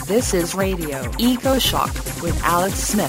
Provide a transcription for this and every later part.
This is Radio Eco Shock with Alex Smith.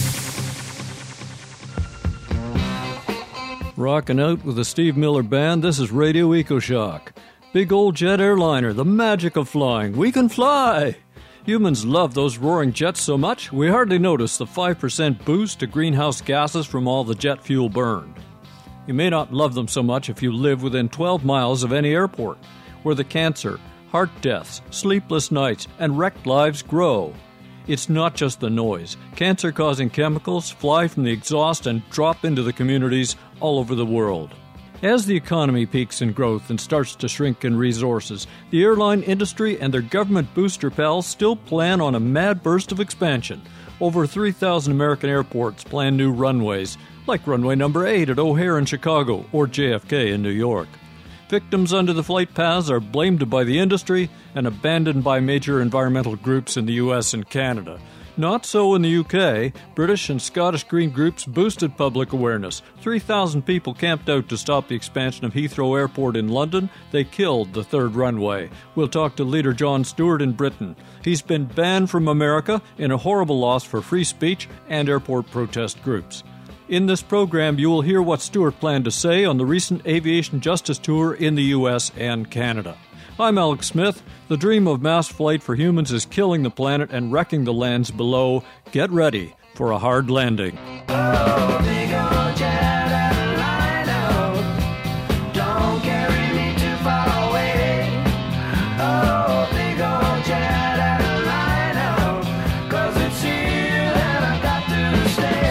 Rocking out with the Steve Miller Band, this is Radio Eco Shock. Big old jet airliner, the magic of flying. We can fly! Humans love those roaring jets so much, we hardly notice the 5% boost to greenhouse gases from all the jet fuel burned. You may not love them so much if you live within 12 miles of any airport, where the cancer, heart deaths, sleepless nights, and wrecked lives grow. It's not just the noise. Cancer-causing chemicals fly from the exhaust and drop into the communities all over the world. As the economy peaks in growth and starts to shrink in resources, the airline industry and their government booster pals still plan on a mad burst of expansion. Over 3,000 American airports plan new runways, like runway number 8 at O'Hare in Chicago or JFK in New York. Victims under the flight paths are blamed by the industry and abandoned by major environmental groups in the US and Canada. Not so in the UK. British and Scottish Green groups boosted public awareness. 3,000 people camped out to stop the expansion of Heathrow Airport in London. They killed the third runway. We'll talk to leader Jon Stewart in Britain. He's been banned from America in a horrible loss for free speech and airport protest groups. In this program, you will hear what Stewart planned to say on the recent aviation justice tour in the U.S. and Canada. I'm Alex Smith. The dream of mass flight for humans is killing the planet and wrecking the lands below. Get ready for a hard landing. Oh, big old jet airliner, don't carry me too far away. Oh, big old jet airliner, 'cause it's here and I've got to stay.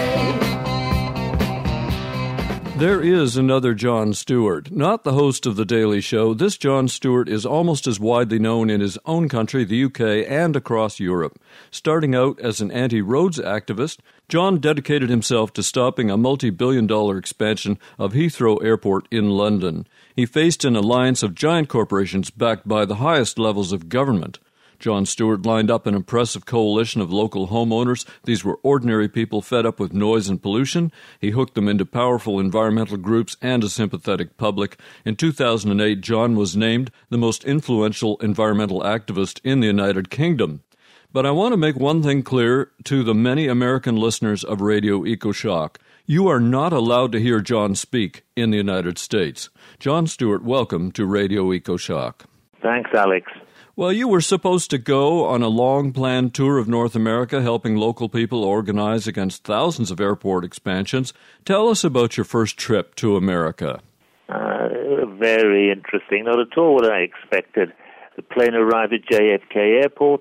There is another Jon Stewart, not the host of The Daily Show. This Jon Stewart is almost as widely known in his own country, the UK, and across Europe. Starting out as an anti-roads activist, Jon dedicated himself to stopping a multi-billion-dollar expansion of Heathrow Airport in London. He faced an alliance of giant corporations backed by the highest levels of government. Jon Stewart lined up an impressive coalition of local homeowners. These were ordinary people fed up with noise and pollution. He hooked them into powerful environmental groups and a sympathetic public. In 2008, Jon was named the most influential environmental activist in the United Kingdom. But I want to make one thing clear to the many American listeners of Radio Eco Shock. You are not allowed to hear Jon speak in the United States. Jon Stewart, welcome to Radio Eco Shock. Thanks, Alex. Well, you were supposed to go on a long-planned tour of North America, helping local people organize against thousands of airport expansions. Tell us about your first trip to America. Very interesting. Not at all what I expected. The plane arrived at JFK Airport,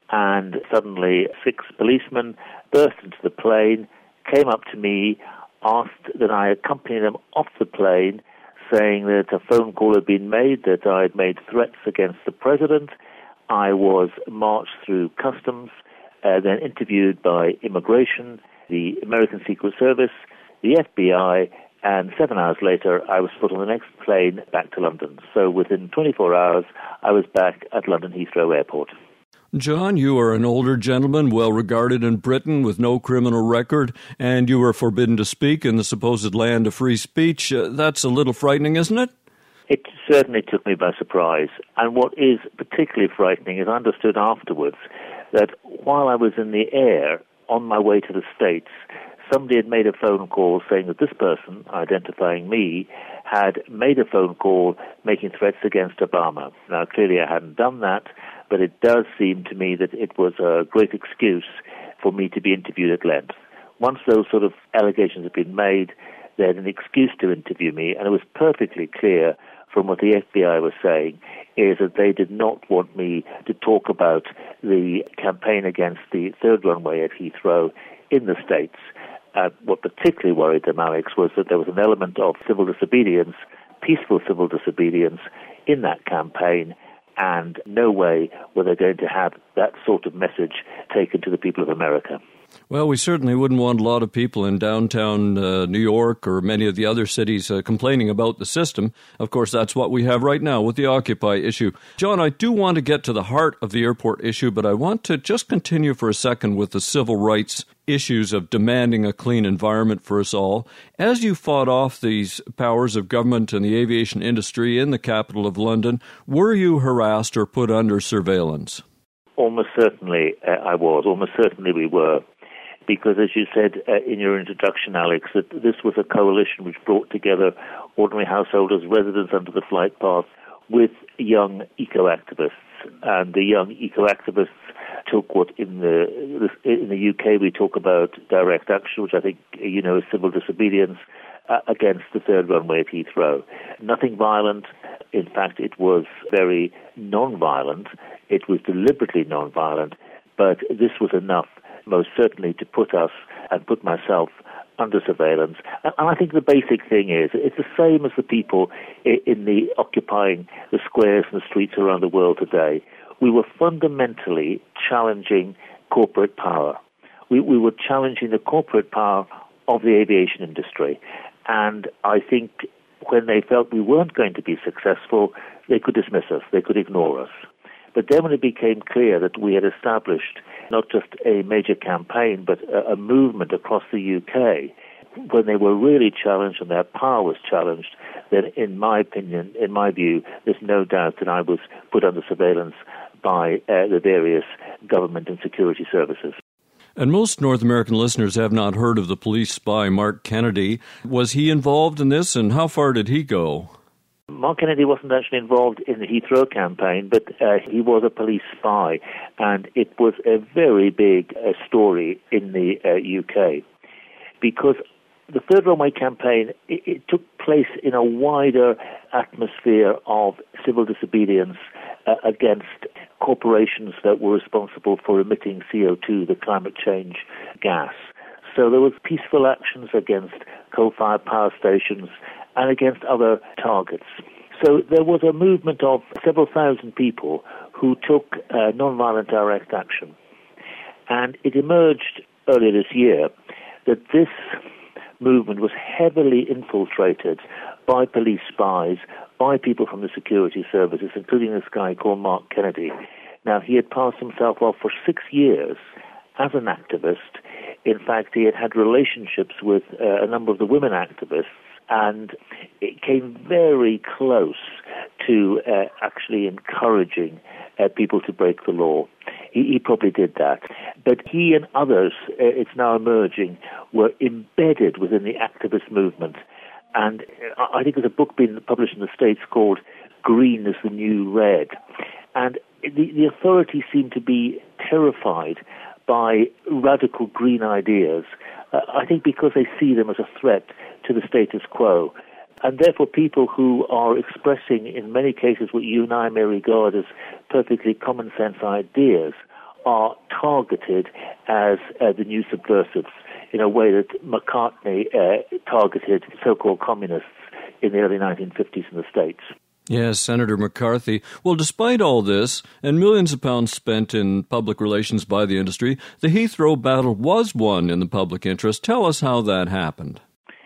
and suddenly 6 policemen burst into the plane, came up to me, asked that I accompany them off the plane, saying that a phone call had been made, that I had made threats against the president. I was marched through customs, then interviewed by immigration, the American Secret Service, the FBI, and 7 hours later, I was put on the next plane back to London. So within 24 hours, I was back at London Heathrow Airport. Jon, you are an older gentleman, well-regarded in Britain with no criminal record, and you were forbidden to speak in the supposed land of free speech. That's a little frightening, isn't it? It certainly took me by surprise. And what is particularly frightening is I understood afterwards that while I was in the air on my way to the States, somebody had made a phone call saying that this person, identifying me, had made a phone call making threats against Obama. Now, clearly I hadn't done that, but it does seem to me that it was a great excuse for me to be interviewed at length. Once those sort of allegations had been made, they had an excuse to interview me, and it was perfectly clear from what the FBI was saying is that they did not want me to talk about the campaign against the third runway at Heathrow in the States. What particularly worried them, Alex, was that there was an element of civil disobedience, peaceful civil disobedience in that campaign, and no way were they going to have that sort of message taken to the people of America. Well, we certainly wouldn't want a lot of people in downtown New York or many of the other cities complaining about the system. Of course, that's what we have right now with the Occupy issue. Jon, I do want to get to the heart of the airport issue, but I want to just continue for a second with the civil rights issues of demanding a clean environment for us all. As you fought off these powers of government and the aviation industry in the capital of London, were you harassed or put under surveillance? Almost certainly I was. Almost certainly we were. Because, as you said in your introduction, Alex, that this was a coalition which brought together ordinary householders, residents under the flight path, with young eco-activists. And the young eco-activists took what in the UK we talk about direct action, which I think you know is civil disobedience, against the third runway at Heathrow. Nothing violent. In fact, it was very non-violent. It was deliberately non-violent. But this was enough, most certainly, to put us and put myself under surveillance. And I think the basic thing is, it's the same as the people in the occupying the squares and the streets around the world today. We were fundamentally challenging corporate power. We were challenging the corporate power of the aviation industry. And I think when they felt we weren't going to be successful, they could dismiss us, they could ignore us. But then when it became clear that we had established not just a major campaign, but a movement across the UK, when they were really challenged and their power was challenged, then in my opinion, in my view, there's no doubt that I was put under surveillance by the various government and security services. And most North American listeners have not heard of the police spy Mark Kennedy. Was he involved in this, and how far did he go? Mark Kennedy wasn't actually involved in the Heathrow campaign, but he was a police spy, and it was a very big story in the UK, because the Third Runway campaign, it took place in a wider atmosphere of civil disobedience against corporations that were responsible for emitting CO2, the climate change gas. So there was peaceful actions against coal-fired power stations and against other targets. So there was a movement of several thousand people who took non-violent direct action. And it emerged earlier this year that this movement was heavily infiltrated by police spies, by people from the security services, including this guy called Mark Kennedy. Now, he had passed himself off for 6 years as an activist. In fact, he had had relationships with a number of the women activists, and it came very close to actually encouraging people to break the law. He probably did that. But he and others, it's now emerging, were embedded within the activist movement. And I think there's a book being published in the States called Green is the New Red. And the authorities seem to be terrified by radical green ideas, I think because they see them as a threat to the status quo. And therefore people who are expressing, in many cases, what you and I may regard as perfectly common sense ideas are targeted as the new subversives in a way that McCartney targeted so-called communists in the early 1950s in the States. Yes, Senator McCarthy. Well, despite all this, and millions of pounds spent in public relations by the industry, the Heathrow battle was won in the public interest. Tell us how that happened.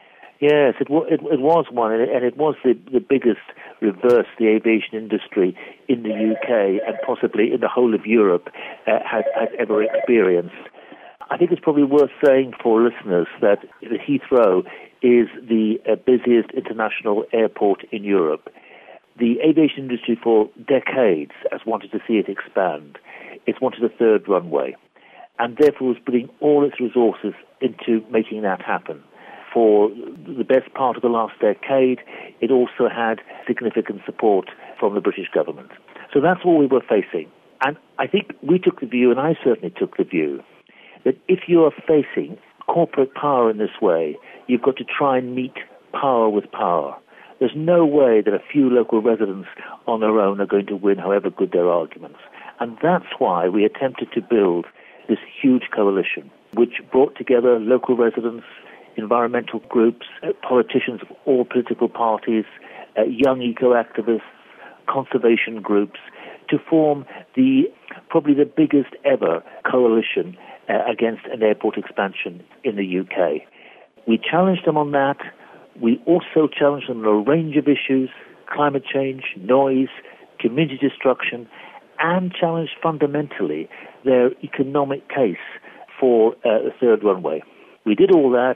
Yes, it was one, and it was the biggest reverse the aviation industry in the UK and possibly in the whole of Europe had ever experienced. I think it's probably worth saying for listeners that the Heathrow is the busiest international airport in Europe. The aviation industry for decades has wanted to see it expand. It's wanted a third runway, and therefore was putting all its resources into making that happen. For the best part of the last decade, it also had significant support from the British government. So that's what we were facing. And I think we took the view, and I certainly took the view, that if you are facing corporate power in this way, you've got to try and meet power with power. There's no way that a few local residents on their own are going to win, however good their arguments. And that's why we attempted to build this huge coalition, which brought together local residents, environmental groups, politicians of all political parties, young eco-activists, conservation groups, to form probably the biggest ever coalition against an airport expansion in the UK. We challenged them on that. We also challenged them on a range of issues: climate change, noise, community destruction, and challenged fundamentally their economic case for the third runway. We did all that,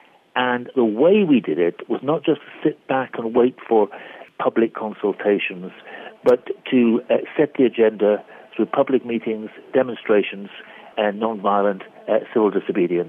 and the way we did it was not just to sit back and wait for public consultations, but to set the agenda, through public meetings, demonstrations, and non-violent civil disobedience.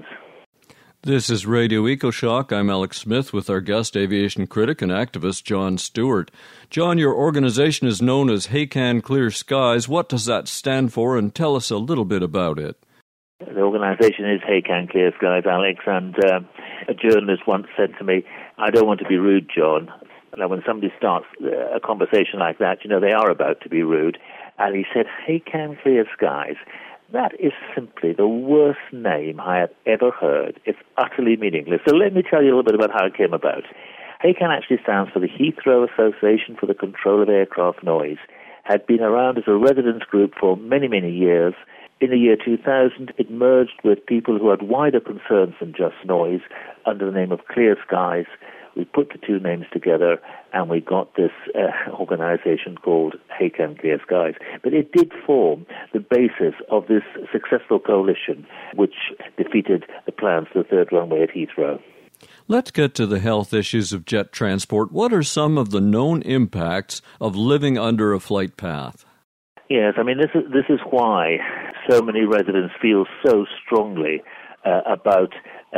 This is Radio EcoShock. I'm Alex Smith with our guest, aviation critic and activist Jon Stewart. Jon, your organization is known as HACAN Clear Skies. What does that stand for, and tell us a little bit about it? The organization is HACAN Clear Skies, Alex, and a journalist once said to me, I don't want to be rude, Jon. Now, when somebody starts a conversation like that, you know they are about to be rude. And he said, HACAN Clear Skies. That is simply the worst name I have ever heard. It's utterly meaningless. So let me tell you a little bit about how it came about. HACAN actually stands for the Heathrow Association for the Control of Aircraft Noise. Had been around as a residence group for many, many years. In the year 2000, it merged with people who had wider concerns than just noise under the name of Clear Skies. We put the two names together and we got this organization called HACAN Clear Skies. But it did form the basis of this successful coalition which defeated the plans for the third runway at Heathrow. Let's get to the health issues of jet transport. What are some of the known impacts of living under a flight path? Yes, I mean, this is why so many residents feel so strongly about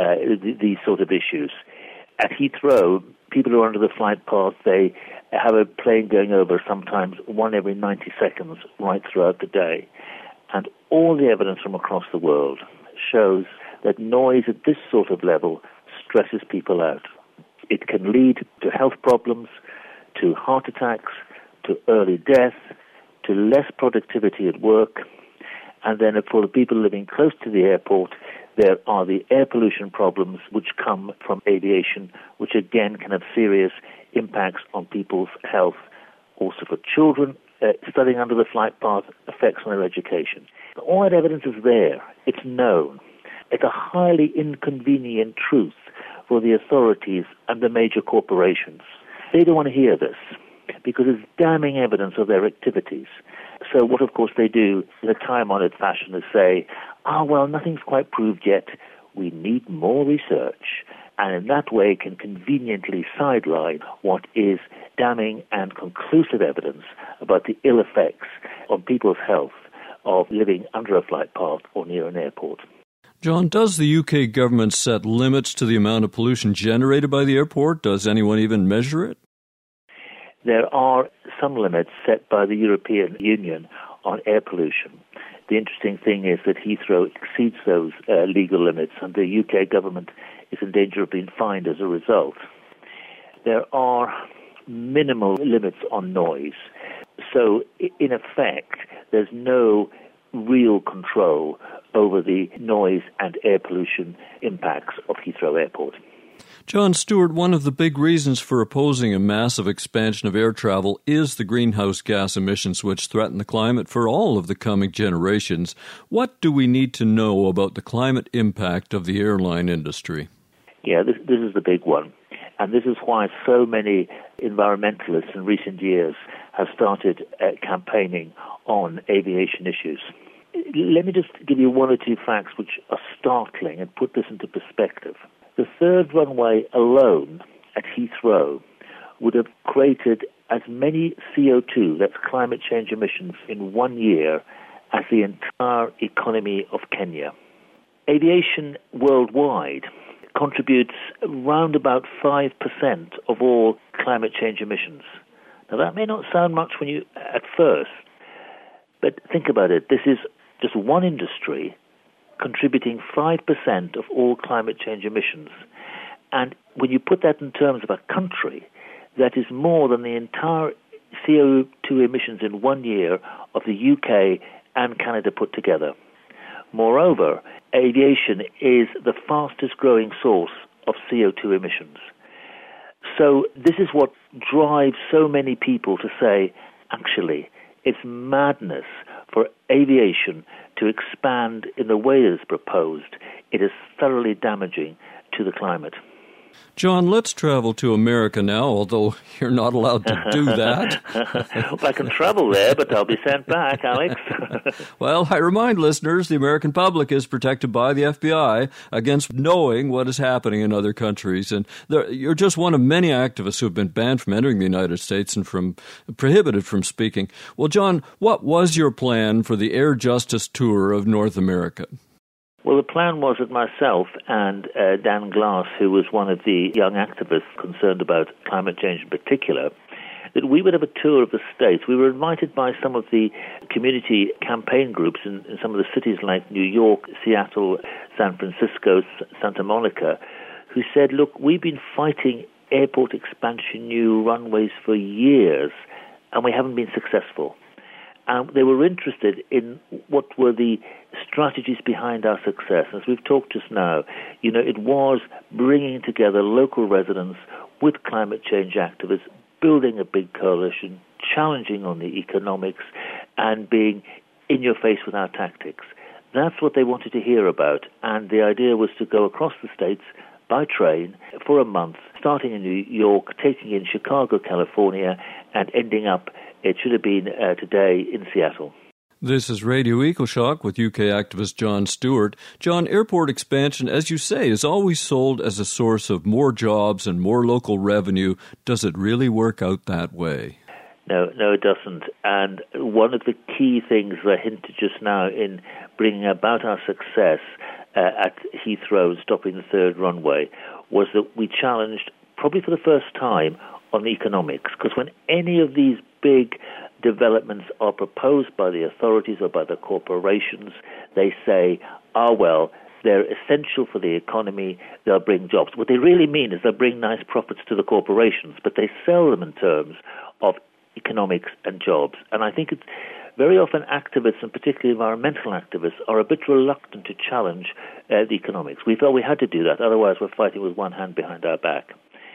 these sort of issues. At Heathrow, people who are under the flight path, they have a plane going over sometimes one every 90 seconds right throughout the day. And all the evidence from across the world shows that noise at this sort of level stresses people out. It can lead to health problems, to heart attacks, to early death, to less productivity at work. And then for the people living close to the airport, there are the air pollution problems which come from aviation, which again can have serious impacts on people's health. Also for children, studying under the flight path effects on their education. All that evidence is there. It's known. It's a highly inconvenient truth for the authorities and the major corporations. They don't want to hear this because it's damning evidence of their activities. So what, of course, they do in a time-honored fashion is say, well, nothing's quite proved yet. We need more research. And in that way can conveniently sideline what is damning and conclusive evidence about the ill effects on people's health of living under a flight path or near an airport. Jon, does the UK government set limits to the amount of pollution generated by the airport? Does anyone even measure it? There are some limits set by the European Union on air pollution. The interesting thing is that Heathrow exceeds those legal limits, and the UK government is in danger of being fined as a result. There are minimal limits on noise. So, in effect, there's no real control over the noise and air pollution impacts of Heathrow Airport. Jon Stewart, one of the big reasons for opposing a massive expansion of air travel is the greenhouse gas emissions which threaten the climate for all of the coming generations. What do we need to know about the climate impact of the airline industry? Yeah, this is the big one. And this is why so many environmentalists in recent years have started campaigning on aviation issues. Let me just give you one or two facts which are startling and put this into perspective. The third runway alone at Heathrow would have created as many CO2, that's climate change emissions, in 1 year as the entire economy of Kenya. Aviation worldwide contributes around about 5% of all climate change emissions. Now that may not sound much when you at first, but think about it. This is just one industry contributing 5% of all climate change emissions. And when you put that in terms of a country, that is more than the entire CO2 emissions in 1 year of the UK and Canada put together. Moreover, aviation is the fastest growing source of CO2 emissions. So this is what drives so many people to say, actually, it's madness for aviation to expand in the way it is proposed. It is thoroughly damaging to the climate. John, let's travel to America now, although you're not allowed to do that. Well, I can travel there, but I'll be sent back, Alex. Well, I remind listeners, the American public is protected by the FBI against knowing what is happening in other countries. And you're just one of many activists who have been banned from entering the United States and prohibited from speaking. Well, John, what was your plan for the Air Justice Tour of North America? Well, the plan was that myself and Dan Glass, who was one of the young activists concerned about climate change in particular, that we would have a tour of the states. We were invited by some of the community campaign groups in some of the cities like New York, Seattle, San Francisco, Santa Monica, who said, look, we've been fighting airport expansion, new runways for years, and we haven't been successful. They were interested in what were the strategies behind our success. As we've talked just now, it was bringing together local residents with climate change activists, building a big coalition, challenging on the economics, and being in your face with our tactics. That's what they wanted to hear about, and the idea was to go across the states by train for a month, starting in New York, taking in Chicago, California, and ending up, it should have been today, in Seattle. This is Radio EcoShock with UK activist Jon Stewart. John, airport expansion, as you say, is always sold as a source of more jobs and more local revenue. Does it really work out that way? No, it doesn't. And one of the key things I hinted just now in bringing about our success at Heathrow and stopping the third runway was that we challenged, probably for the first time, on the economics. Because when any of these big developments are proposed by the authorities or by the corporations, they say, well, they're essential for the economy, they'll bring jobs. What they really mean is they'll bring nice profits to the corporations, but they sell them in terms of economics and jobs. And I think it's very often activists, and particularly environmental activists, are a bit reluctant to challenge the economics. We felt we had to do that, otherwise we're fighting with one hand behind our back.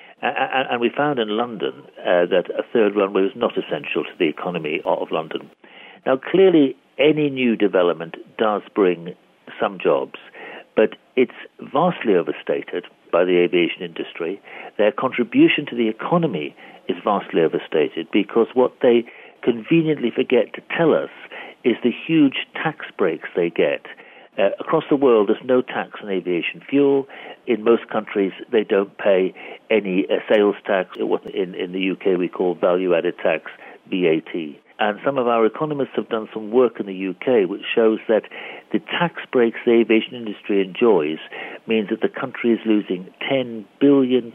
And we found in London that a third runway was not essential to the economy of London. Now, clearly, any new development does bring some jobs, but it's vastly overstated by the aviation industry. Their contribution to the economy is vastly overstated because what they conveniently forget to tell us is the huge tax breaks they get. Across the world, there's no tax on aviation fuel. In most countries, they don't pay any sales tax. In the UK, we call value-added tax, VAT. And some of our economists have done some work in the UK which shows that the tax breaks the aviation industry enjoys means that the country is losing £10 billion.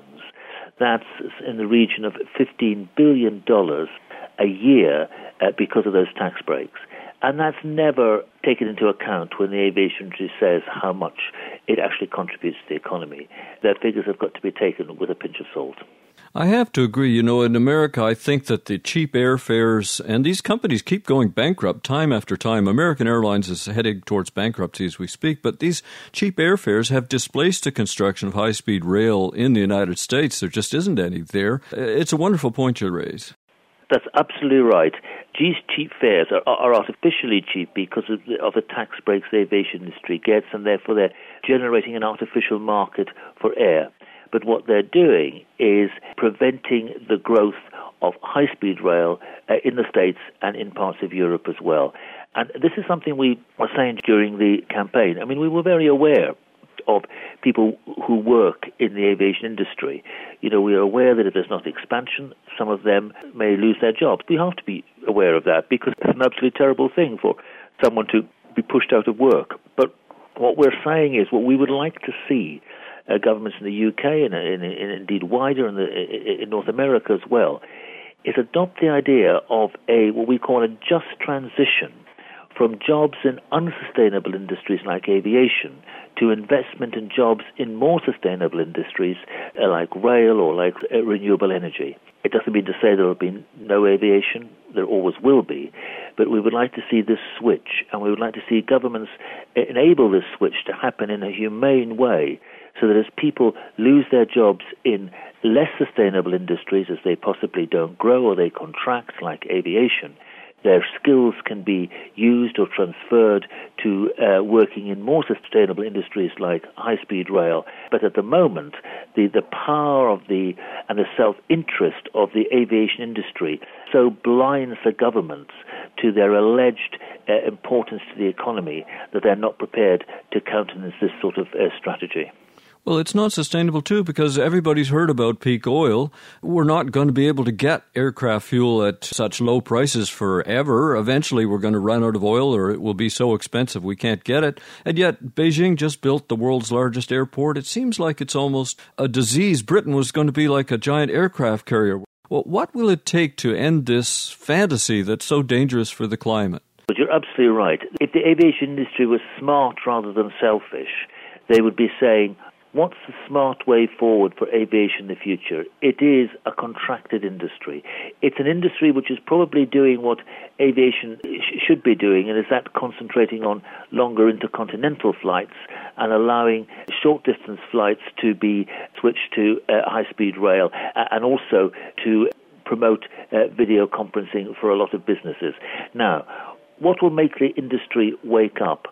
That's in the region of $15 billion a year because of those tax breaks. And that's never taken into account when the aviation industry says how much it actually contributes to the economy. Their figures have got to be taken with a pinch of salt. I have to agree. In America, I think that the cheap airfares, and these companies keep going bankrupt time after time. American Airlines is heading towards bankruptcy as we speak, but these cheap airfares have displaced the construction of high-speed rail in the United States. There just isn't any there. It's a wonderful point you raise. That's absolutely right. These cheap fares are artificially cheap because of the tax breaks the aviation industry gets, and therefore they're generating an artificial market for air. But what they're doing is preventing the growth of high-speed rail in the States and in parts of Europe as well. And this is something we were saying during the campaign. I mean, we were very aware of people who work in the aviation industry. We are aware that if there's not expansion, some of them may lose their jobs. We have to be aware of that because it's an absolutely terrible thing for someone to be pushed out of work. But what we're saying is what we would like to see governments in the UK and indeed wider in North America as well is adopt the idea of what we call a just transition from jobs in unsustainable industries like aviation to investment in jobs in more sustainable industries like rail or like renewable energy. It doesn't mean to say there will be no aviation. There always will be. But we would like to see this switch, and we would like to see governments enable this switch to happen in a humane way so that as people lose their jobs in less sustainable industries, as they possibly don't grow or they contract like aviation, their skills can be used or transferred to working in more sustainable industries like high-speed rail. But at the moment, the power of and the self-interest of the aviation industry so blinds the governments to their alleged importance to the economy that they're not prepared to countenance this sort of strategy. Well, it's not sustainable, too, because everybody's heard about peak oil. We're not going to be able to get aircraft fuel at such low prices forever. Eventually, we're going to run out of oil, or it will be so expensive we can't get it. And yet, Beijing just built the world's largest airport. It seems like it's almost a disease. Britain was going to be like a giant aircraft carrier. Well, what will it take to end this fantasy that's so dangerous for the climate? But you're absolutely right. If the aviation industry was smart rather than selfish, they would be saying, what's the smart way forward for aviation in the future? It is a contracted industry. It's an industry which is probably doing what aviation should be doing, and is that concentrating on longer intercontinental flights and allowing short-distance flights to be switched to high-speed rail, and also to promote video conferencing for a lot of businesses. Now, what will make the industry wake up?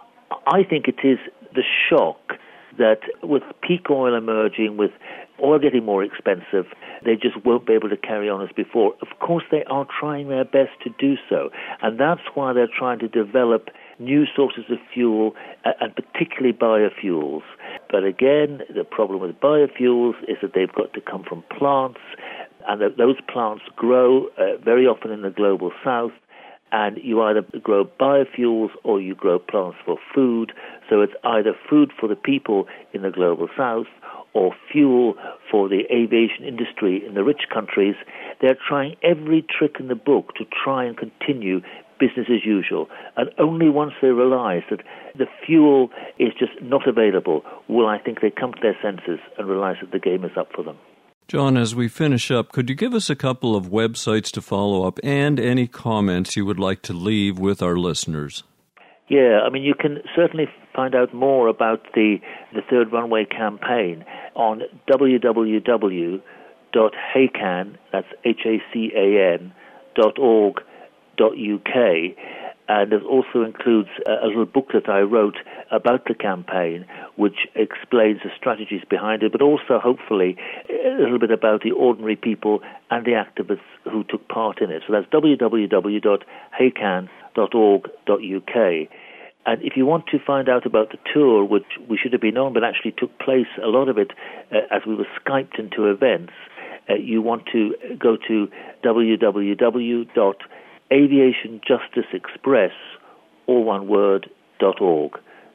I think it is the shock that with peak oil emerging, with oil getting more expensive, they just won't be able to carry on as before. Of course, they are trying their best to do so, and that's why they're trying to develop new sources of fuel, and particularly biofuels. But again, the problem with biofuels is that they've got to come from plants, and that those plants grow very often in the global south, and you either grow biofuels or you grow plants for food. So it's either food for the people in the global south or fuel for the aviation industry in the rich countries. They're trying every trick in the book to try and continue business as usual. And only once they realize that the fuel is just not available will, I think, they come to their senses and realize that the game is up for them. John, as we finish up, could you give us a couple of websites to follow up and any comments you would like to leave with our listeners? Yeah, I mean, you can certainly find out more about the Third Runway campaign on www.hacan, that's HACAN.org.uk. And it also includes a little booklet I wrote about the campaign, which explains the strategies behind it, but also, hopefully, a little bit about the ordinary people and the activists who took part in it. So that's www.hacan.org.uk. And if you want to find out about the tour, which we should have been on, but actually took place, a lot of it, as we were Skyped into events, you want to go to www.aviationjusticeexpress, all one word, .org.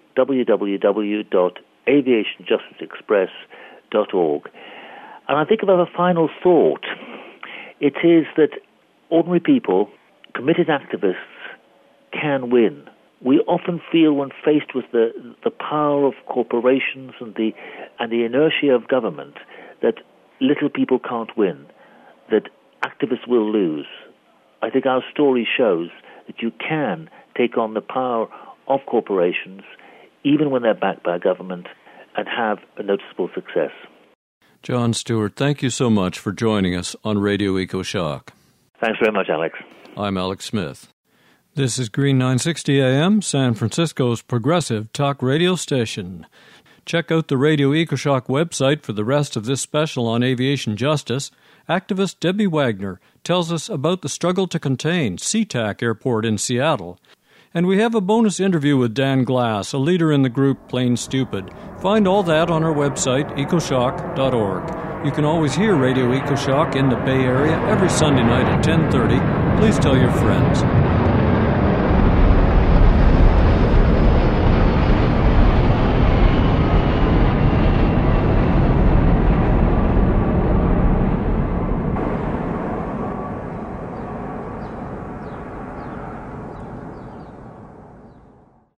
www.aviationjusticeexpress.org. And I think about a final thought. It is that ordinary people, committed activists, can win. We often feel, when faced with the power of corporations and the inertia of government, that little people can't win, that activists will lose. I think our story shows that you can take on the power of corporations, even when they're backed by government, and have a noticeable success. John Stewart, thank you so much for joining us on Radio EcoShock. Thanks very much, Alex. I'm Alex Smith. This is Green 960 AM, San Francisco's progressive talk radio station. Check out the Radio EcoShock website for the rest of this special on aviation justice. Activist Debbie Wagner tells us about the struggle to contain SeaTac Airport in Seattle. And we have a bonus interview with Dan Glass, a leader in the group Plain Stupid. Find all that on our website, ecoshock.org. You can always hear Radio EcoShock in the Bay Area every Sunday night at 10:30. Please tell your friends.